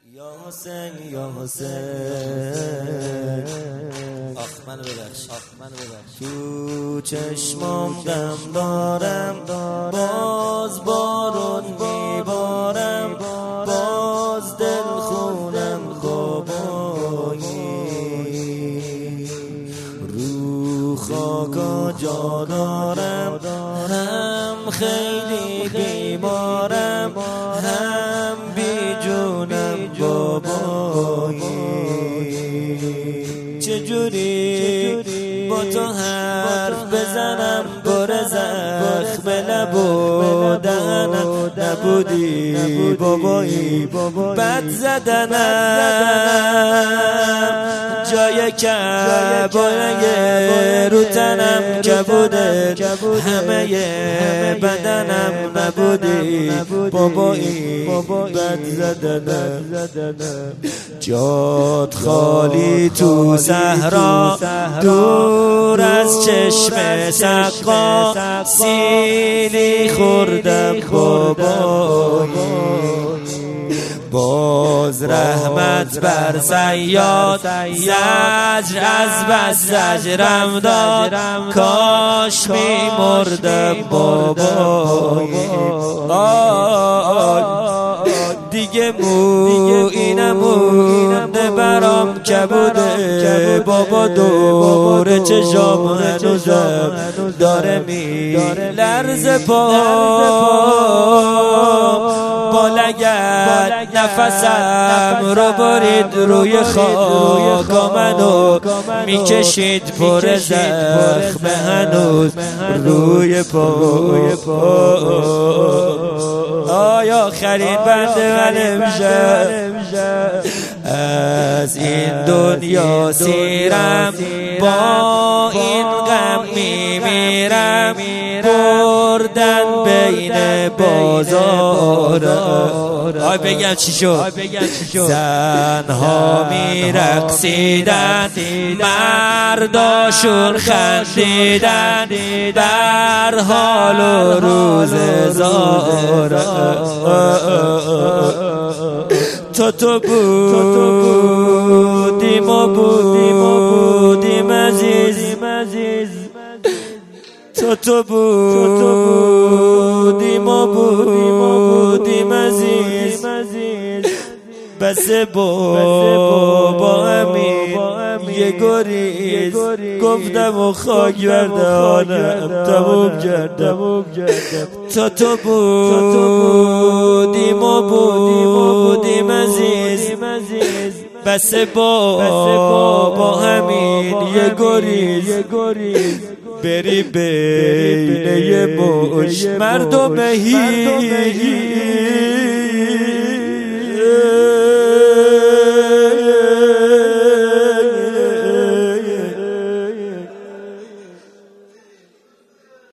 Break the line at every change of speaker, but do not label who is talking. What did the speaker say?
یا حسین یا حسین آخ منو ببخش تو چشمام دم دارم باز بارون میبارم باز دل خونم بابایی رو خاکا جا دارم هم خیلی بیمارم هم بی جونم بابایی چجوری با تو حرف بزنم بر زخم لب و دهنم نبودی بابایی بد زدنم جای کبایه رو تنم کبوده همه بدنم نبودی بابایی بد زدنم جاد خالی تو صحرا دور از چشم سقا سیلی خوردم بابایی باز رحمت بر صیاد زجر از بس زجرم داد کاش می مردم بابایی دیگه مویی نمونده برام کبوده بابا دور چشام هنوزم داره می لرز پا با لگد نفسم رو برید روی خاک منو میکشید پر زخم هنوز روی پا آیا آخرین بنده من امشب از این دنیا سیرم با این غم میمیرم بردن بین بازار آی بگم چی شد زنها میرقصیدن مرداشون خندیدن بر حال و روزگار تو بودیم و بودیم عزیز تو بودیم و بودیم عزیز بس با همین یه گریز گفتم و خاک بردانم تموم کردم تو بودیم و بودیم عزیز بس با همین یه گریز بری بین یه مش مردم